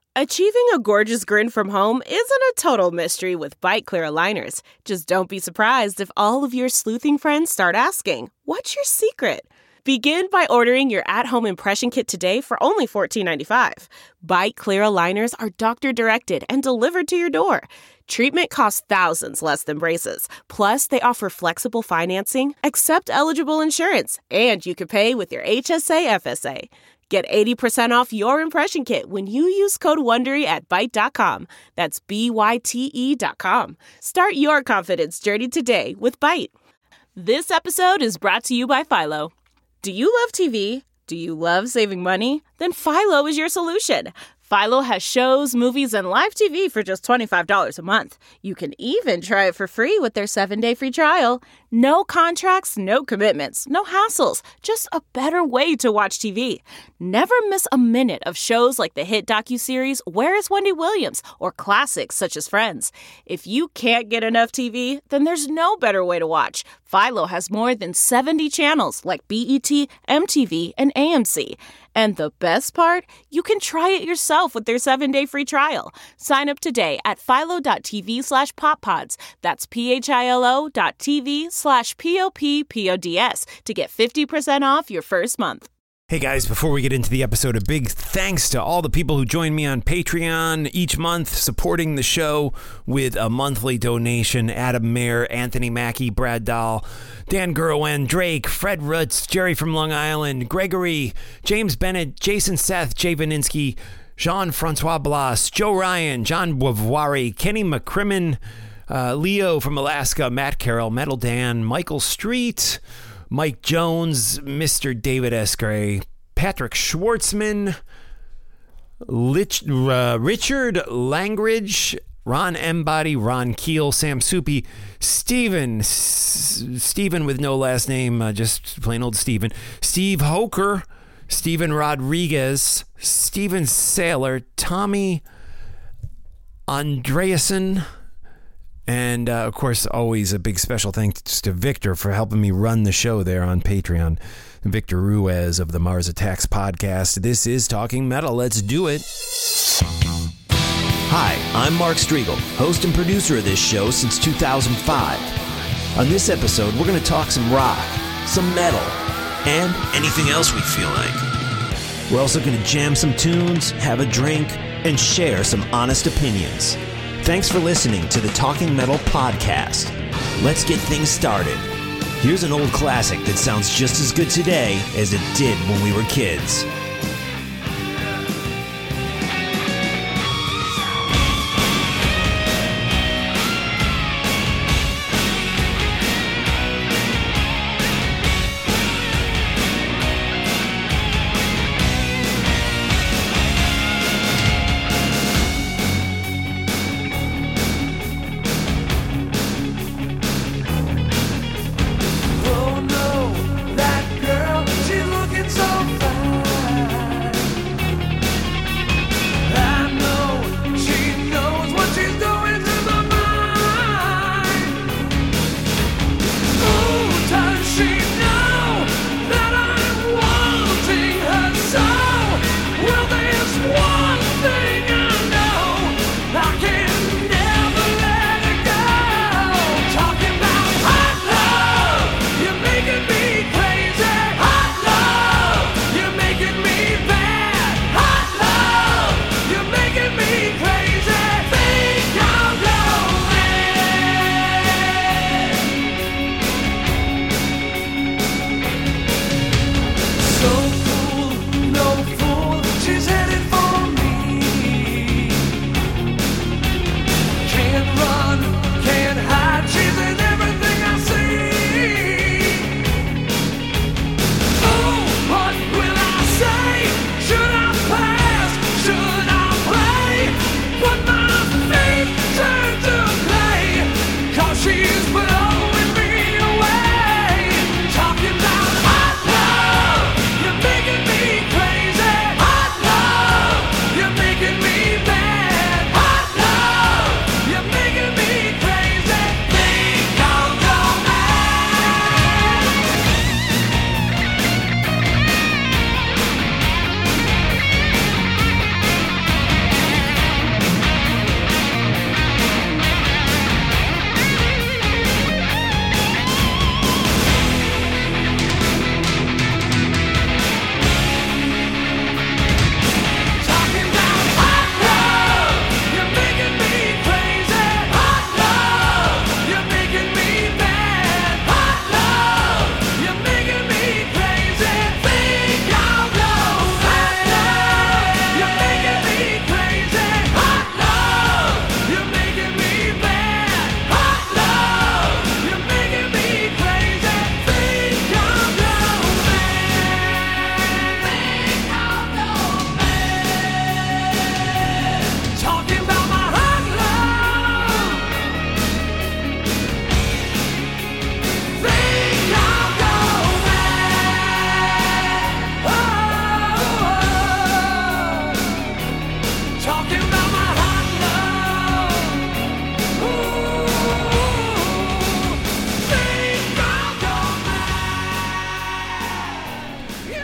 Achieving a gorgeous grin from home isn't a total mystery with Byte Clear aligners. Just don't be surprised if all of your sleuthing friends start asking, "What's your secret?" Begin by ordering your at-home impression kit today for only $14.95. Byte Clear aligners are doctor-directed and delivered to your door. Treatment costs thousands less than braces. Plus, they offer flexible financing, accept eligible insurance, and you can pay with your HSA FSA. Get 80% off your impression kit when you use code WONDERY at Byte.com. That's BYTE.com. Start your confidence journey today with Byte. This episode is brought to you by Philo. Do you love TV? Do you love saving money? Then Philo is your solution. Philo has shows, movies, and live TV for just $25 a month. You can even try it for free with their 7-day free trial. No contracts, no commitments, no hassles. Just a better way to watch TV. Never miss a minute of shows like the hit docuseries Where is Wendy Williams? Or classics such as Friends. If you can't get enough TV, then there's no better way to watch. Philo has more than 70 channels like BET, MTV, and AMC. And the best part? You can try it yourself with their 7-day free trial. Sign up today at philo.tv/poppods. That's philo.tv/POPPODS to get 50% off your first month. Hey guys, before we get into the episode, a big thanks to all the people who join me on Patreon each month, supporting the show with a monthly donation. Adam Mayer, Anthony Mackey, Brad Dahl, Dan Gurwen, Drake, Fred Rutz, Jerry from Long Island, Gregory, James Bennett, Jason Seth, Jay Vaninsky, Jean-Francois Blas, Joe Ryan, John Boivoire, Kenny McCrimmon, Leo from Alaska, Matt Carroll, Metal Dan, Michael Street, Mike Jones, Mr. David S. Gray, Patrick Schwartzman, Richard Langridge, Ron Embody, Ron Keel, Sam Soupy, Steven with no last name, just plain old Steven, Steve Hoker, Steven Rodriguez, Steven Saylor, Tommy Andreasen, and, of course, always a big special thanks to Victor for helping me run the show there on Patreon. Victor Ruiz of the Mars Attacks podcast. This is Talking Metal. Let's do it. Hi, I'm Mark Striegel, host and producer of this show since 2005. On this episode, we're going to talk some rock, some metal, and anything else we feel like. We're also going to jam some tunes, have a drink, and share some honest opinions. Thanks for listening to the Talking Metal podcast. Let's get things started. Here's an old classic that sounds just as good today as it did when we were kids.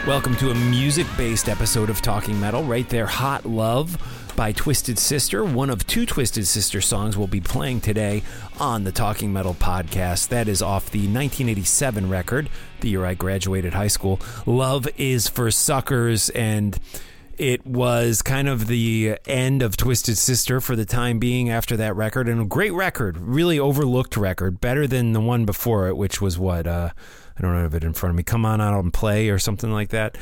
Welcome to a music-based episode of Talking Metal. Right there, Hot Love by Twisted Sister. One of two Twisted Sister songs we'll be playing today on the Talking Metal podcast. That is off the 1987 record, the year I graduated high school. Love is for Suckers, and it was kind of the end of Twisted Sister for the time being after that record. And a great record, really overlooked record, better than the one before it, which was what, I don't have it in front of me. Come On Out and Play or something like that.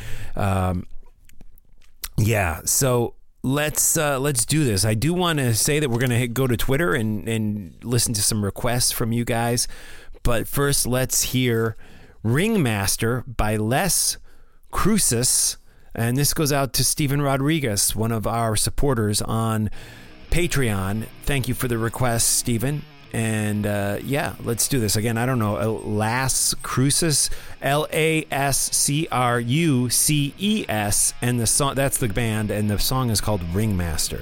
Yeah, so let's do this. I do want to say that we're going to go to Twitter and listen to some requests from you guys. But first, let's hear Ringmaster by Les Cruces. And this goes out to Steven Rodriguez, one of our supporters on Patreon. Thank you for the request, Steven. And yeah, let's do this. Again, I don't know, Las Cruces, Lascruces, and the song, that's the band, and the song is called Ringmaster.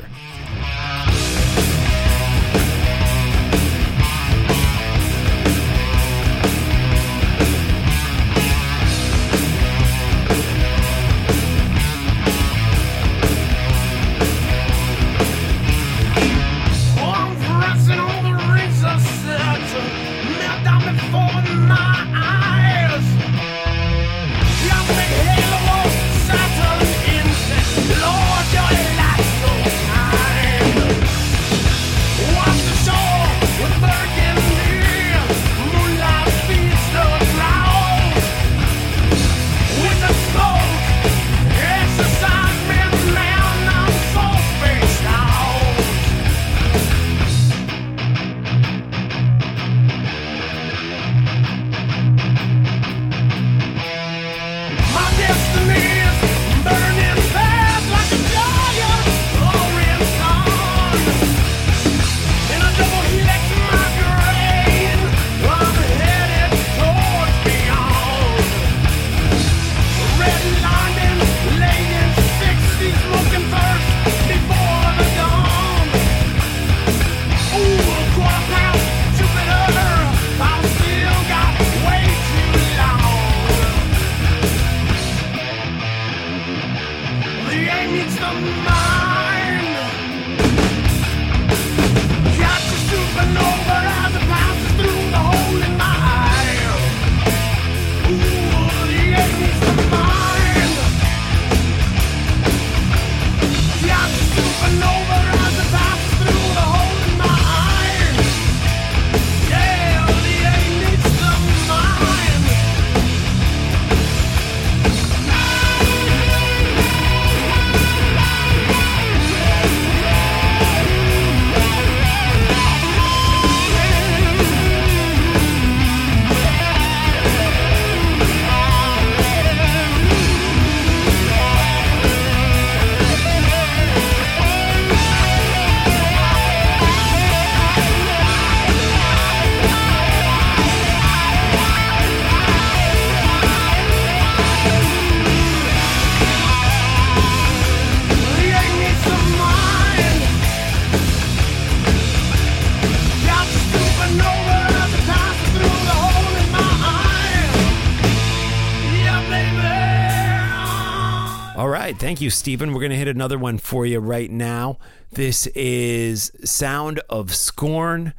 Thank you, Stephen. We're going to hit another one for you right now. This is Sound of Scorn,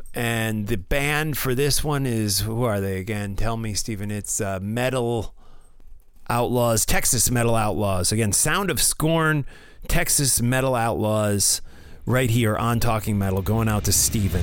and the band for this one is, who are they again? Tell me, Stephen. It's Metal Outlaws, Texas Metal Outlaws. Again, Sound of Scorn, Texas Metal Outlaws, right here on Talking Metal, going out to Stephen.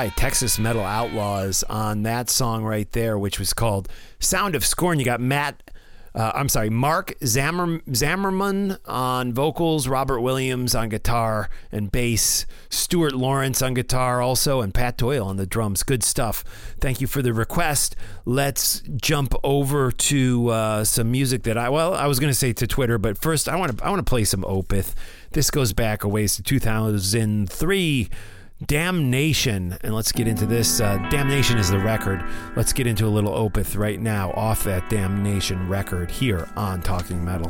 by Texas Metal Outlaws on that song right there, which was called Sound of Scorn. You got Mark Zammerman on vocals, Robert Williams on guitar and bass, Stuart Lawrence on guitar also, and Pat Doyle on the drums. Good stuff. Thank you for the request. Let's jump over to some music that I was going to say to Twitter, but first I want to play some Opeth. This goes back a ways to 2003. Damnation, and let's get into this. Damnation is the record. Let's get into a little Opeth right now off that Damnation record here on Talking Metal.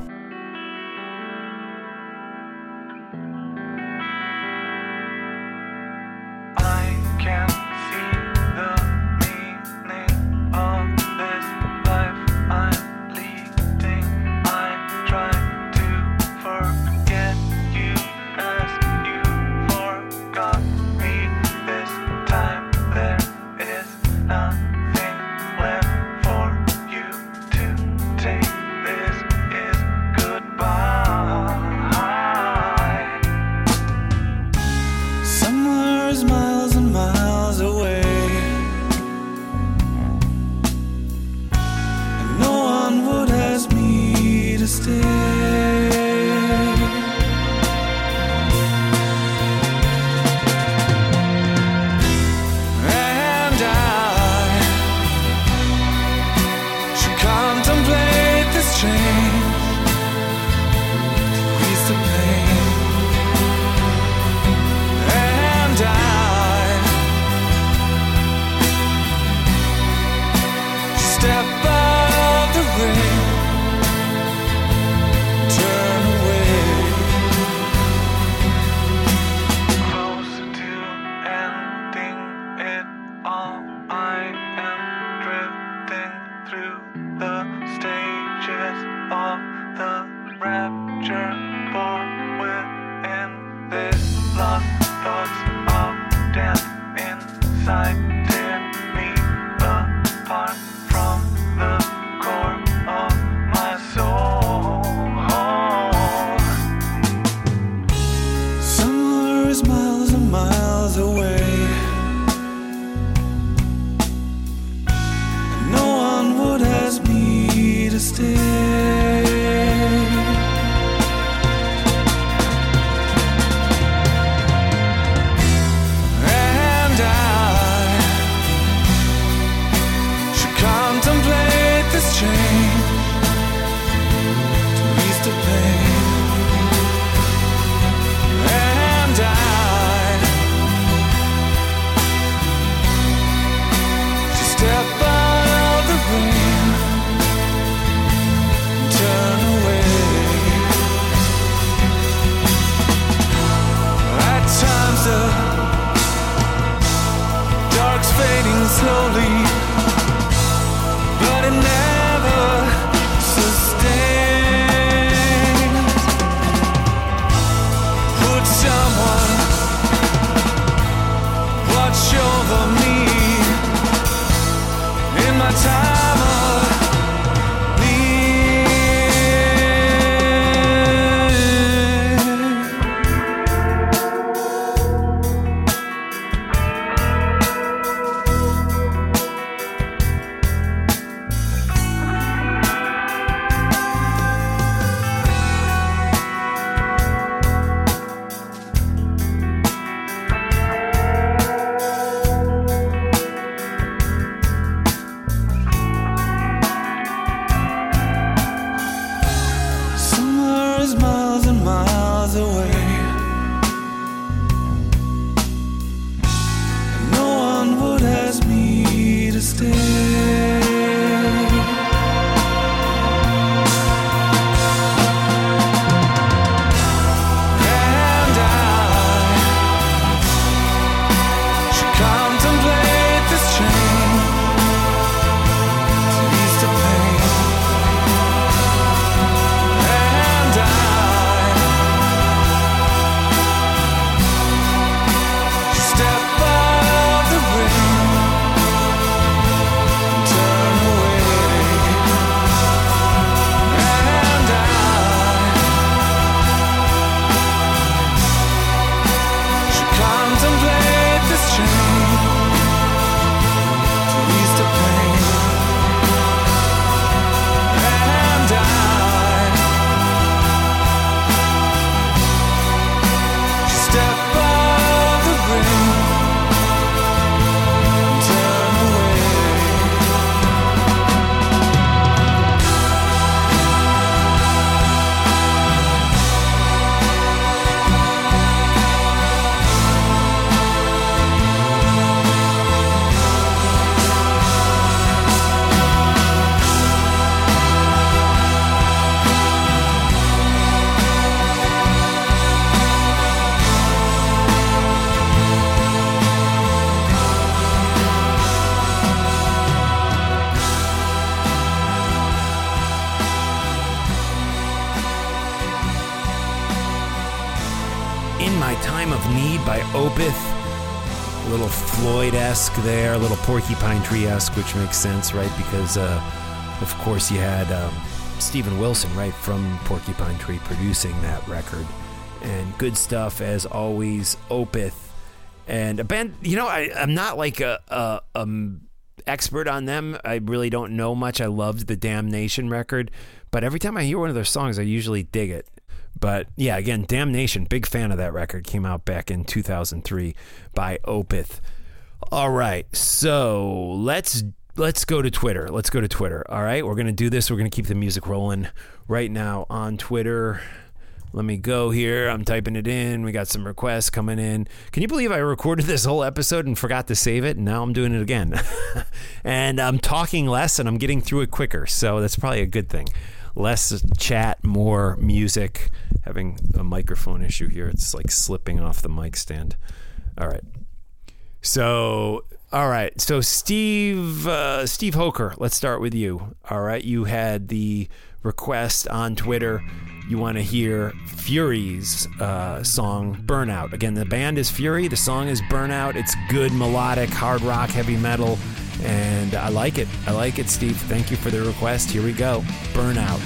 of Need by Opeth. A little Floyd-esque there, a little Porcupine Tree-esque, which makes sense, right? Because, of course, you had Steven Wilson, right, from Porcupine Tree producing that record. And good stuff, as always, Opeth. And a band, you know, I'm not like a expert on them. I really don't know much. I loved the Damnation record, but every time I hear one of their songs, I usually dig it. But yeah, again, Damnation, big fan of that record. Came out back in 2003 by Opeth. All right, so let's go to Twitter. Let's go to Twitter. All right, we're gonna do this. We're gonna keep the music rolling right now on Twitter. Let me go here. I'm typing it in. We got some requests coming in. Can you believe I recorded this whole episode and forgot to save it? And now I'm doing it again. And I'm talking less and I'm getting through it quicker. So that's probably a good thing. Less chat, more music. Having a microphone issue here. It's like slipping off the mic stand. All right. So Steve Hoker, let's start with you. All right. You had the request on Twitter. You want to hear Fury's song Burnout. Again, the band is Fury. The song is Burnout. It's good melodic hard rock, heavy metal. And I like it. I like it, Steve. Thank you for the request. Here we go. Burnout.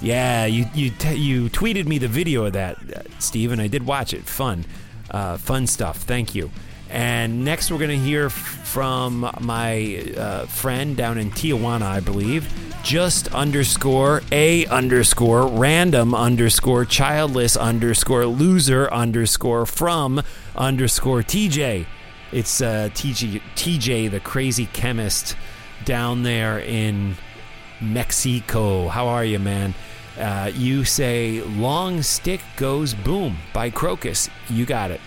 Yeah, you tweeted me the video of that, Steve, and I did watch it. Fun stuff. Thank you. And next we're going to hear from my friend down in Tijuana, I believe. just_A_random_childless_loser_from_TJ. It's TJ, the crazy chemist down there in Mexico. How are you, man? You say Long Stick Goes Boom by Crocus. You got it.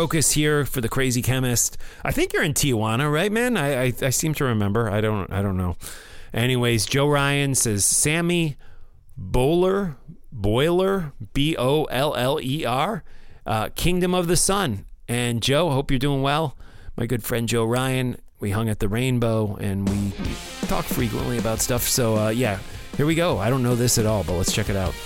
Crocus here for the Crazy Chemist. I think you're in Tijuana, right, man? I seem to remember. I don't know. Anyways, Joe Ryan says Sammy Boiler, Boller, Kingdom of the Sun. And Joe, hope you're doing well. My good friend Joe Ryan, we hung at the Rainbow and we talk frequently about stuff. So yeah, here we go. I don't know this at all, but let's check it out.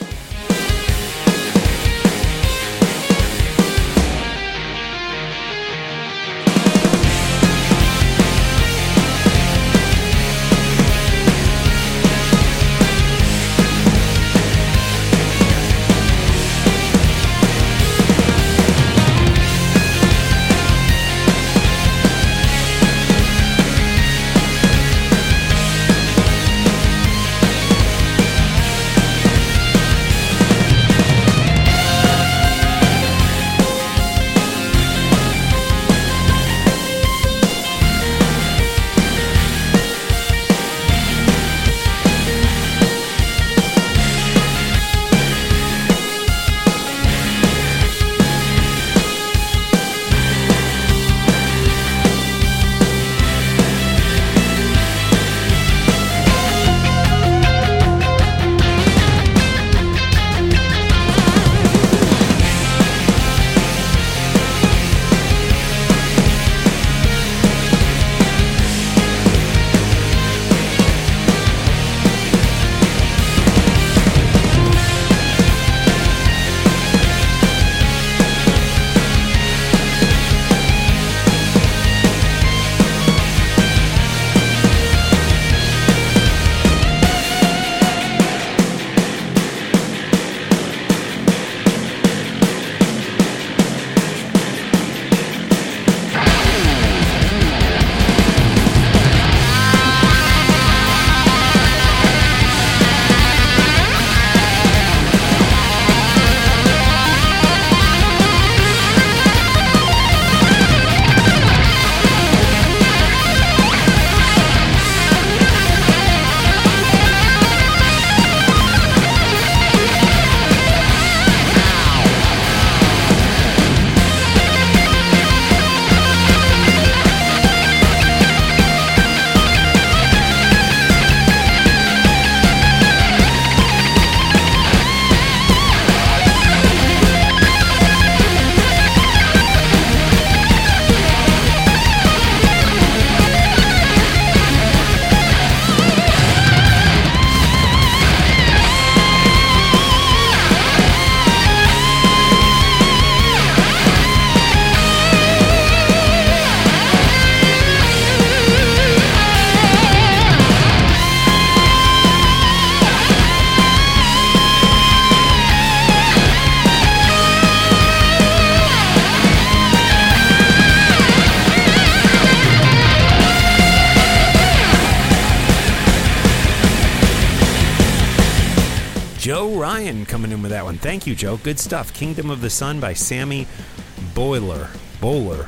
Joe Ryan coming in with that one. Thank you, Joe. Good stuff. Kingdom of the Sun by Sammy Boiler. Boller.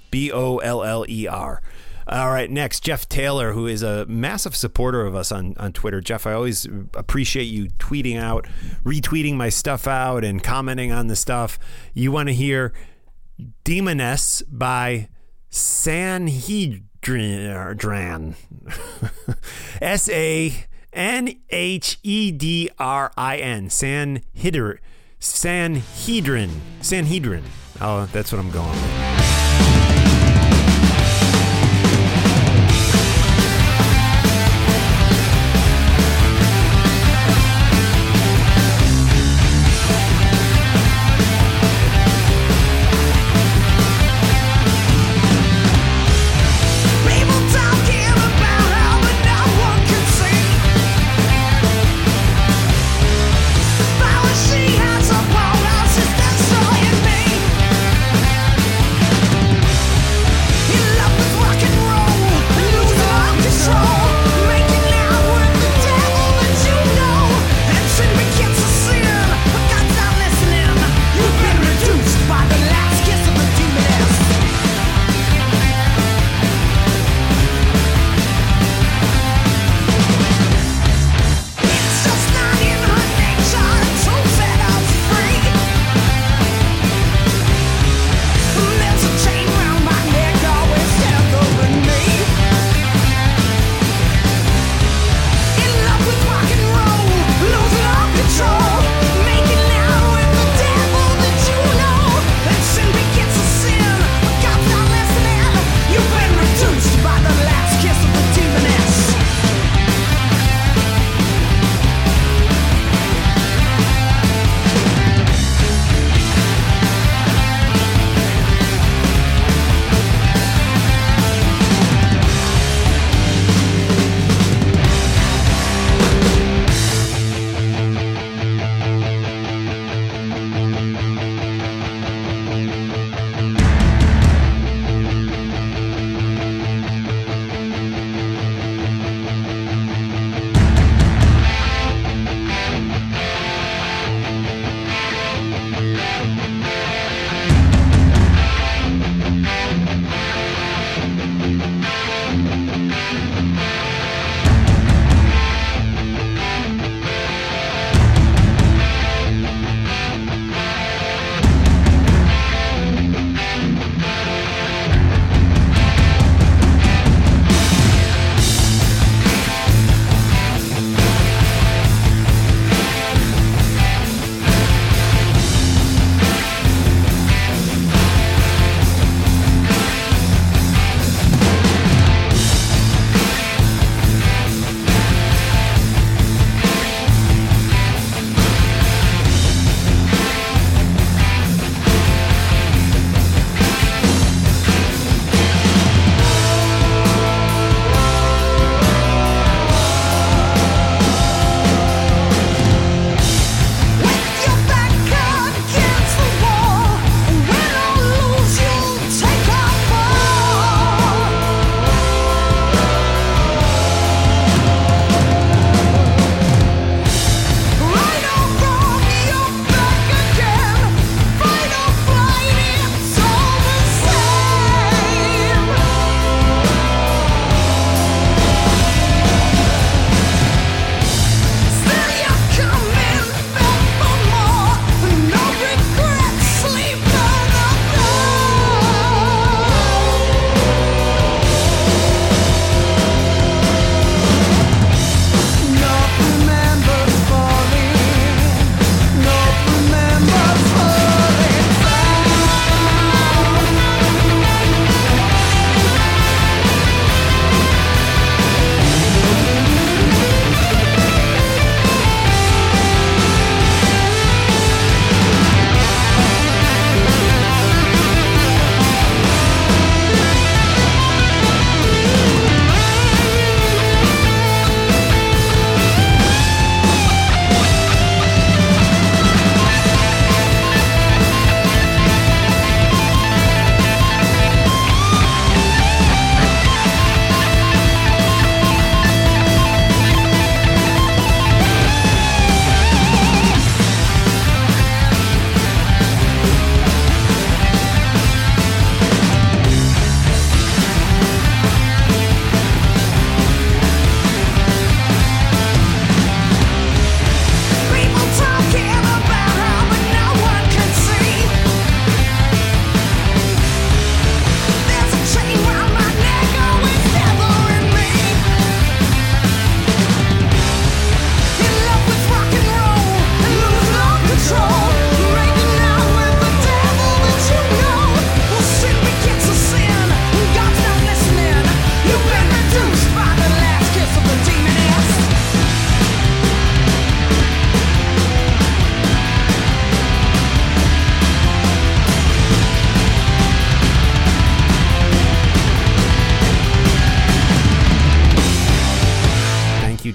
Boller. All right, next, Jeff Taylor, who is a massive supporter of us on Twitter. Jeff, I always appreciate you tweeting out, retweeting my stuff out, and commenting on the stuff. You want to hear Demoness by Sanhedrin. Sanhedrin. Sanhedrin. Oh, that's what I'm going with. She has a wild house, it's destroying me.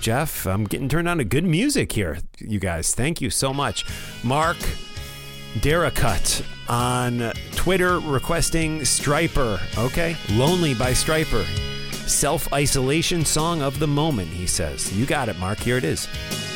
Jeff. I'm getting turned on to good music here, you guys. Thank you so much. Mark Daracut on Twitter requesting Stryper. Okay. Lonely by Stryper. Self-isolation song of the moment, he says. You got it, Mark. Here it is.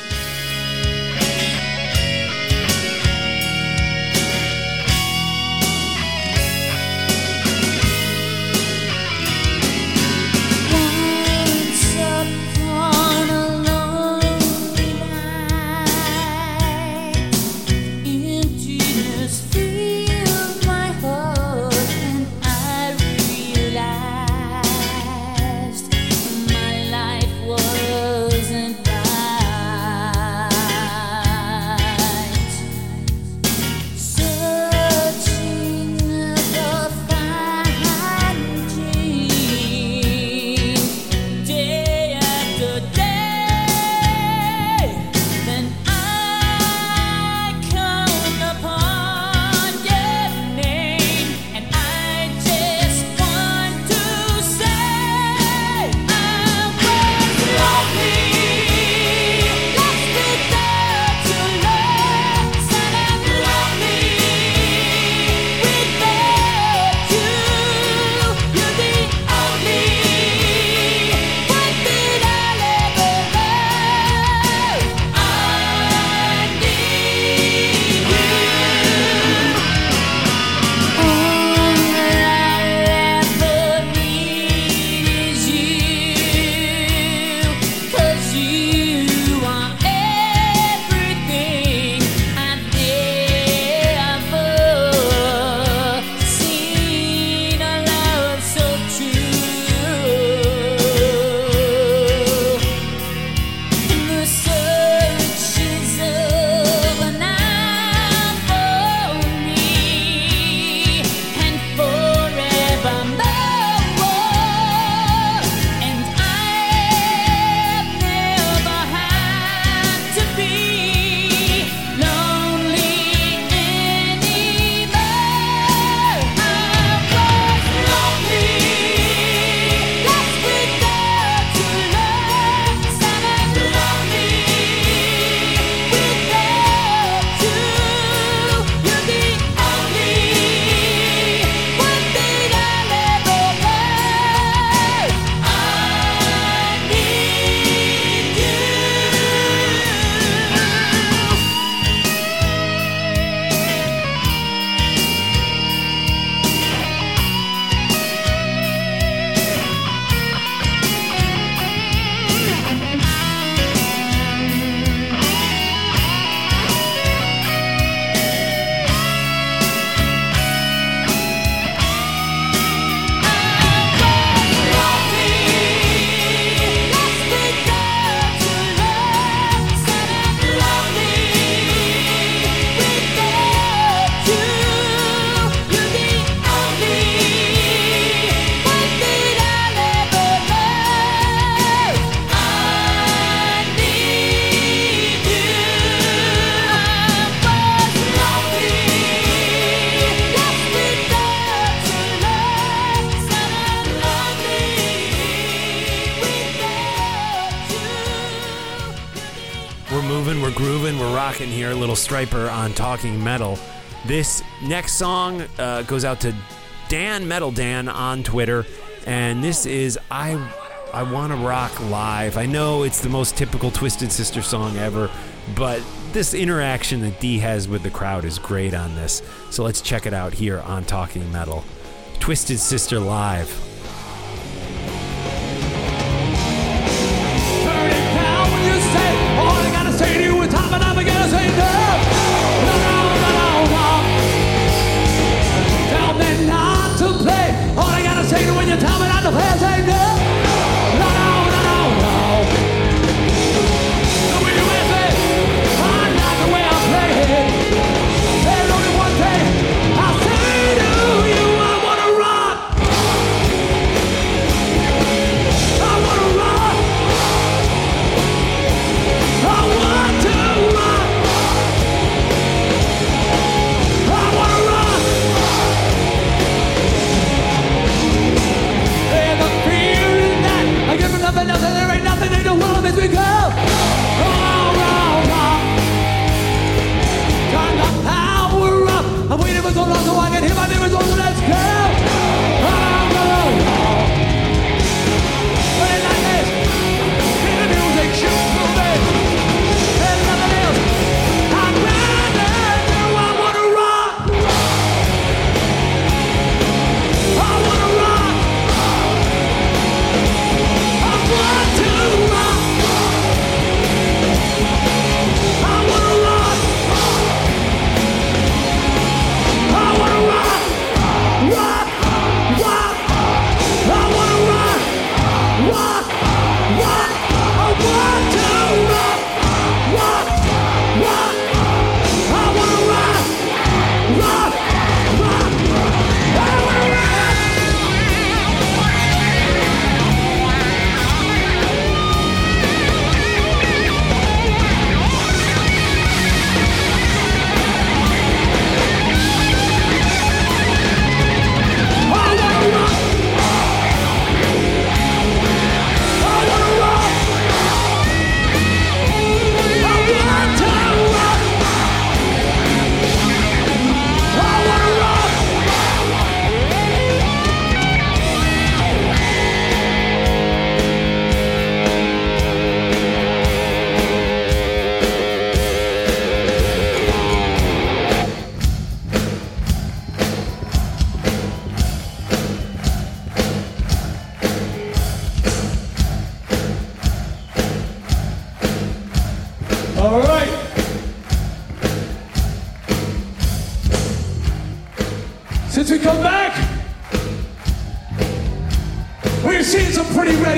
We're grooving, we're rocking here. A little Stryper on Talking Metal. This next song goes out to Dan Metal Dan on Twitter, and this is I Want to Rock Live. I know it's the most typical Twisted Sister song ever, but this interaction that D has with the crowd is great on this. So let's check it out here on Talking Metal. Twisted Sister Live. Turn it down when you say all I gotta say to you is time and I'm gonna say no. Tell me not to play. All I gotta say to when you tell me not to play, I say no. The way you answer, I like the way I play it. There's only one thing I say to you, I wanna rock.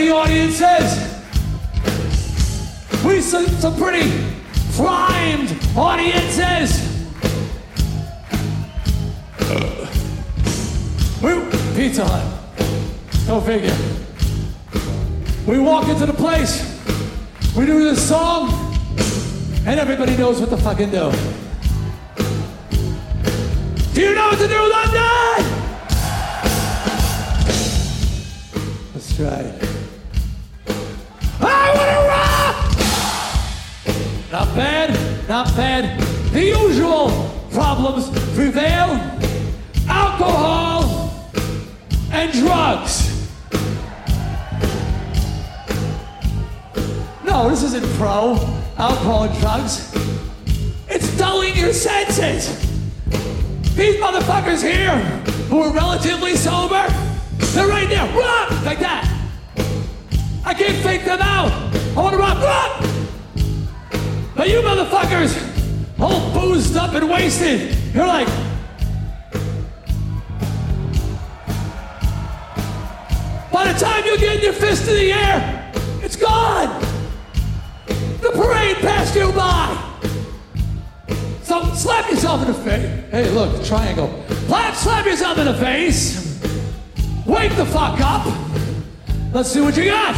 the audience is. We some pretty primed audiences. Pizza Hut. Go figure. We walk into the place, we do this song, and everybody knows what to fucking do. Do you know what to do, London? That's right. I wanna rock! Not bad, not bad. The usual problems prevail. Alcohol and drugs. No, this isn't pro. Alcohol and drugs. It's dulling your senses. These motherfuckers here, who are relatively sober, they're right there, rock, like that. I can't fake them out. I want to rock. But you motherfuckers, all boozed up and wasted, you're like, by the time you get your fist in the air, it's gone. The parade passed you by. So slap yourself in the face. Hey, look, triangle. Slap yourself in the face. Wake the fuck up. Let's see what you got.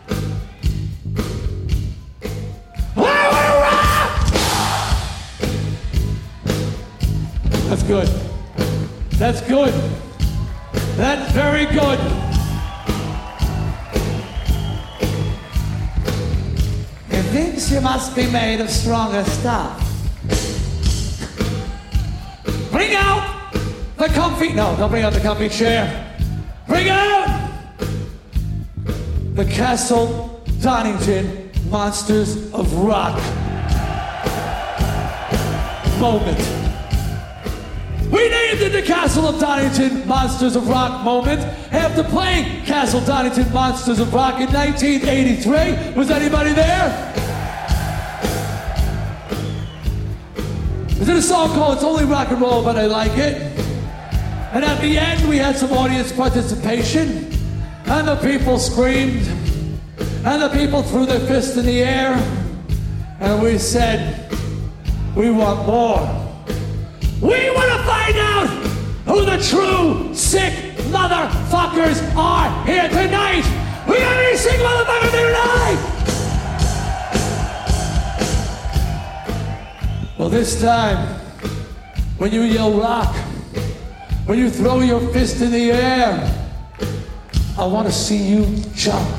I wanna rock! That's good. That's good. That's very good. It thinks you must be made of stronger stuff. Bring out the comfy, no, don't bring out the comfy chair. Bring out the Castle Donington Monsters of Rock moment. We named it the Castle of Donington Monsters of Rock moment after playing Castle Donington Monsters of Rock in 1983. Was anybody there? Is it a song called It's Only Rock and Roll, But I Like It? And at the end, we had some audience participation, and the people screamed, and the people threw their fists in the air, and we said, we want more. We want to find out who the true sick motherfuckers are here tonight. We got any sick motherfuckers here tonight? Well, this time, when you yell rock, when you throw your fist in the air, I want to see you jump.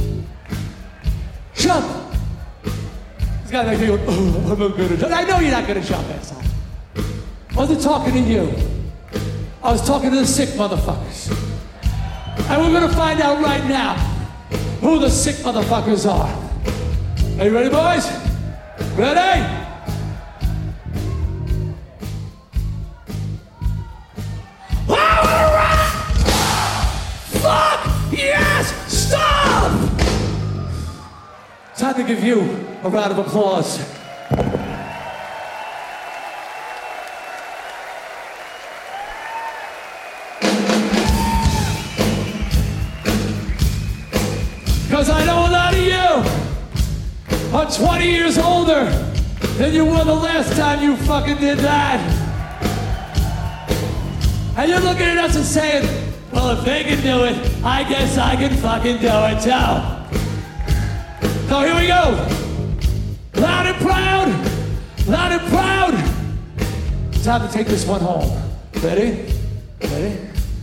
Jump! This guy like going, oh, I'm not gonna jump. I know you're not gonna jump, asshole. I wasn't talking to you. I was talking to the sick motherfuckers. And we're gonna find out right now who the sick motherfuckers are. Are you ready, boys? Ready? Yes! Stop! Time to give you a round of applause. Because I know a lot of you are 20 years older than you were the last time you fucking did that. And you're looking at us and saying, well, if they can do it, I guess I can fucking do it too. So here we go. Loud and proud. Loud and proud. Time to take this one home. Ready? Ready?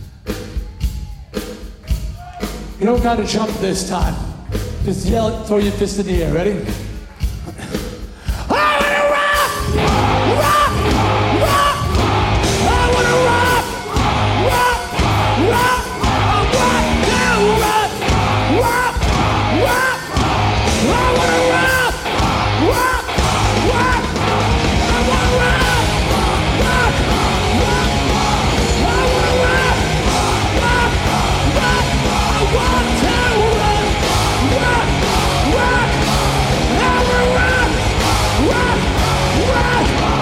You don't gotta jump this time. Just yell it, throw your fist in the air. Ready? I wanna rock! Rock! Rock! I wanna rock! Rock! Rock! I want to rock! Rock! Rock! I wanna rock! Rock! Rock! I wanna rock! Rock! Rock! I wanna rock! Rock! Rock! I want to rock! Rock! Rock! I wanna rock! Rock! Rock!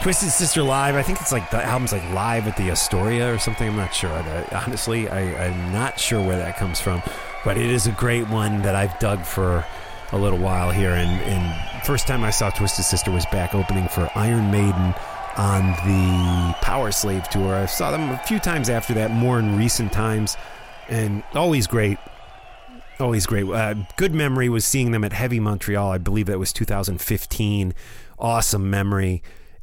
Twisted Sister Live. I think it's like the album's like Live at the Astoria or something. I'm not sure. Honestly, I'm not sure where that comes from, but it is a great one that I've dug for a little while here. And first time I saw Twisted Sister was back opening for Iron Maiden on the Power Slave tour. I saw them a few times after that, more in recent times, and always great. Always great. Good memory was seeing them at Heavy Montreal. I believe that was 2015. Awesome memory.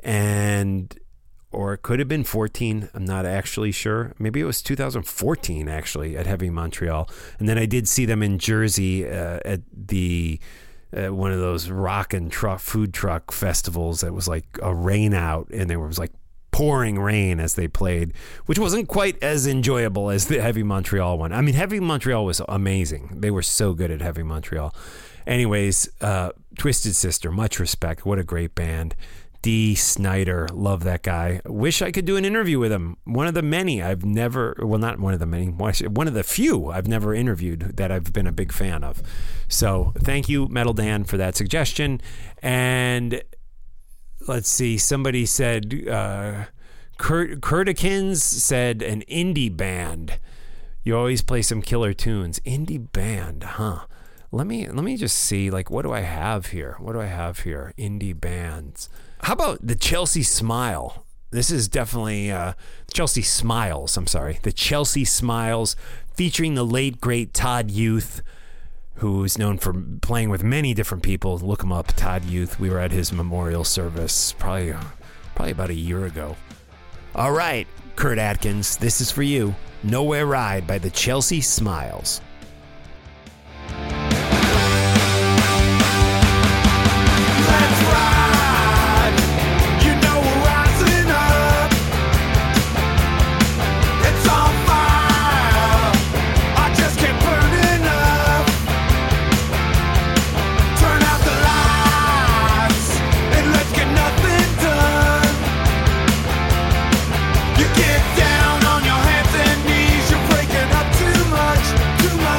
Or it could have been 14. I'm not actually sure. Maybe it was 2014 actually at Heavy Montreal. And then I did see them in Jersey at the one of those rock and food truck festivals that was like a rain out, and there was like pouring rain as they played, which wasn't quite as enjoyable as the Heavy Montreal one. I mean, Heavy Montreal was amazing. They were so good at Heavy Montreal. Anyways, Twisted Sister, much respect. What a great band. Dee Snider, love that guy. Wish I could do an interview with him. One of the many I've never, well, not one of the many, one of the few I've never interviewed that I've been a big fan of. So thank you, Metal Dan, for that suggestion. And let's see, somebody said, Kurtikins said an indie band. You always play some killer tunes. Indie band, huh? Let me just see, like, what do I have here? Indie bands. How about the Chelsea Smile? This is definitely Chelsea Smiles, I'm sorry. The Chelsea Smiles, featuring the late, great Todd Youth, who is known for playing with many different people. Look him up, Todd Youth. We were at his memorial service probably about a year ago. All right, Kurt Atkins, this is for you. Nowhere Ride by the Chelsea Smiles. Let's ride, you know we're rising up. It's on fire, I just can't burn enough. Turn out the lights and let's get nothing done. You get down on your hands and knees, you're breaking up too much, too much.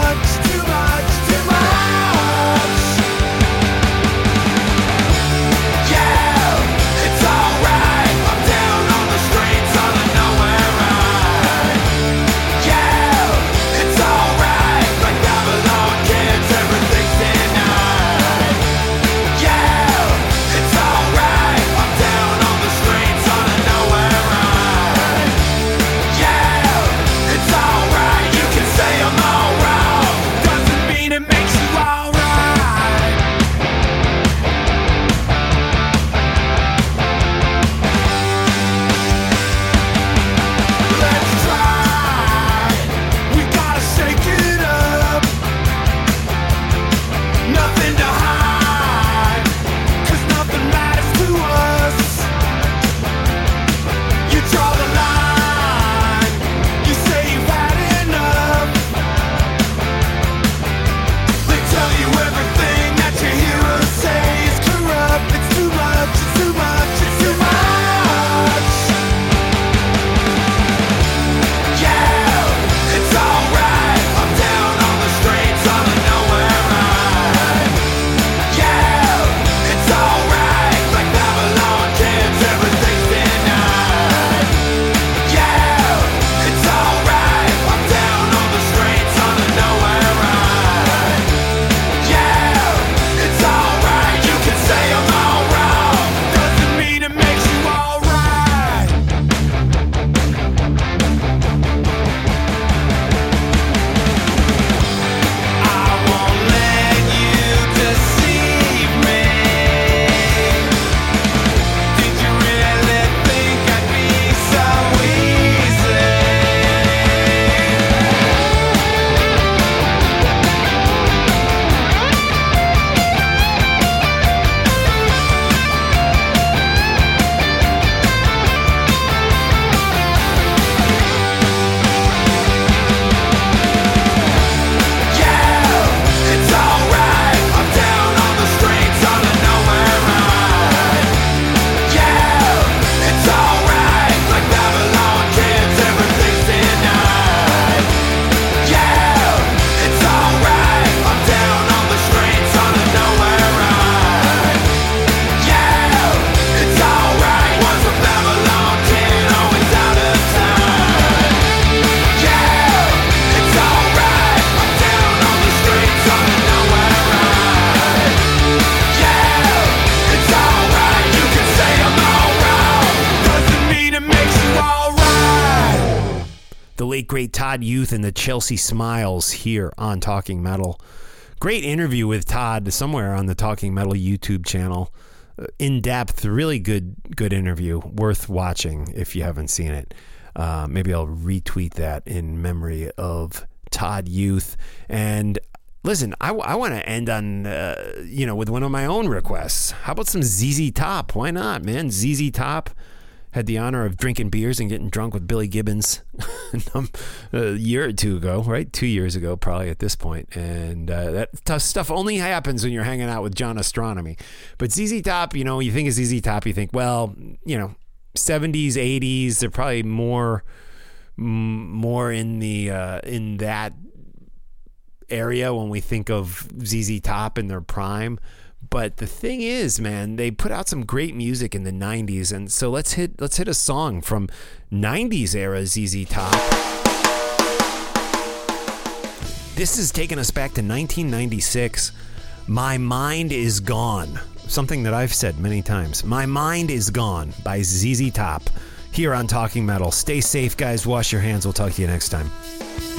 great Todd Youth and the Chelsea Smiles here on Talking Metal. Great interview with Todd somewhere on the Talking Metal YouTube channel. In-depth, really good interview. Worth watching if you haven't seen it. Maybe I'll retweet that in memory of Todd Youth. And listen, I want to end on, with one of my own requests. How about some ZZ Top? Why not, man? ZZ Top had the honor of drinking beers and getting drunk with Billy Gibbons a year or two ago, right? 2 years ago, probably at this point. And that tough stuff only happens when you're hanging out with John Astronomy. But ZZ Top, you think of ZZ Top, you think, 70s, 80s, they're probably more in the in that area when we think of ZZ Top in their prime. But the thing is, man, they put out some great music in the 90s, and so let's hit a song from 90s era ZZ Top. This is taking us back to 1996. My Mind Is Gone. Something that I've said many times. My Mind Is Gone by ZZ Top here on Talking Metal. Stay safe, guys. Wash your hands. We'll talk to you next time.